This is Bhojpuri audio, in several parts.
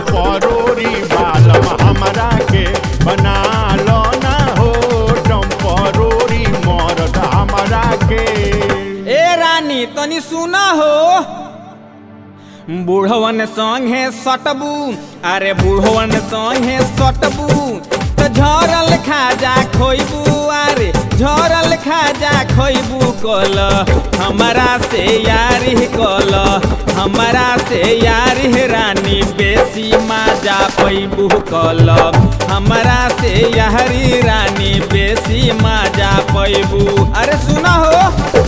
टेम्परोरी बालम हमरा के बना लो ना हो टेम्परोरी मरद हमरा के। ए रानी तनी सुना हो, बूढ़वन संगे सटबू, अरे बूढ़वन संगे सटबू तो झरल खाजा खोइबू, अरे झरल खाजा खोइबू। कल हमरा से यारी कल हमरा से यारी रानी बेसी माजा पैबू। कल हमरा से यारी रानी बेसी माजा पैबू। अरे सुना हो,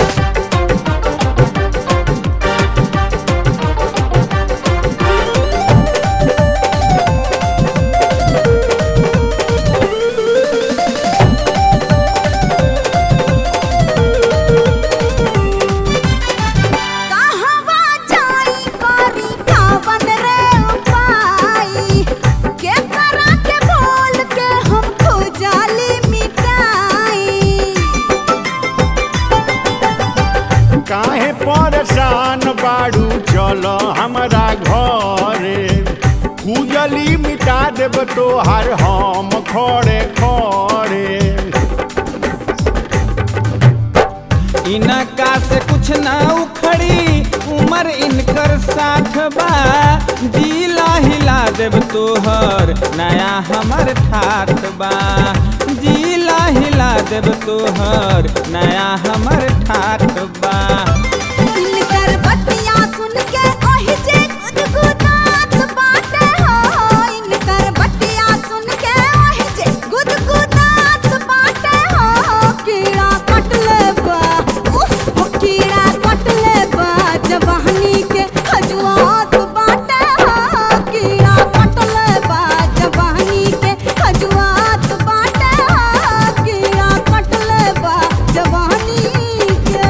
काहे परेशान बाड़ू चल हमरा घरे, खुजली मिटा देब तोहार हम खड़े खड़े। इनका से कुछ ना उखड़ी, उमर इनकर 60 बा, जिला हिला देब तोहर नया हमर ठाठ बा, जिला हिला देब तोहर नया हमर ठाठ बा। इनकर बतिया सुन के ओहि जे गुदगुदात बाटे हो, इनकर बतिया सुन के ओहि जे गुदगुदात बाटे हो। कीड़ा कटले बा, उफ कीड़ा कटले बा जवानी के खजुआत बाटे हो, कीड़ा कटले बा जवानी के खजुआत बाटे हो, कीड़ा कटले बा जवानी के।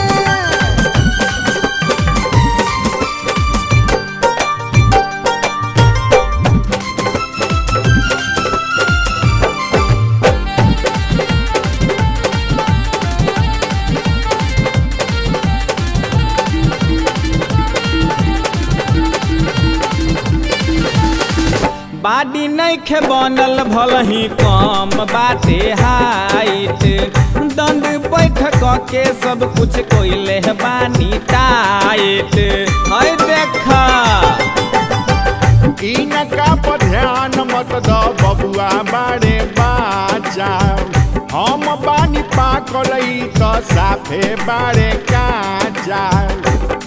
बाडी नइखे बनल भलही कम बाटे हाइट, दंड बैठक के सब कुछ कोइले बानी टाइट। है देखा इनका पर ध्यान मत द बबुआ बाड़े बाचा, हम बानी पाकल त साफे बाड़े काचा।